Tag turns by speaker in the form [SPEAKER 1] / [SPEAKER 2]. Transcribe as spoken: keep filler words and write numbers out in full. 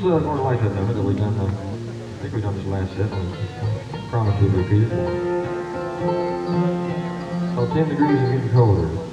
[SPEAKER 1] uh, sort of like that number that we done, uh, I think we done this last set, and we promised we'd repeat it. Oh, ten degrees is getting colder.